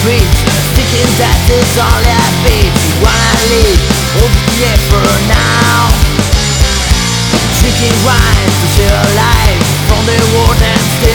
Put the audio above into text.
street, thinking that is all I beat. You wanna live, okay for now. Drinking wine to stay alive from the world and stay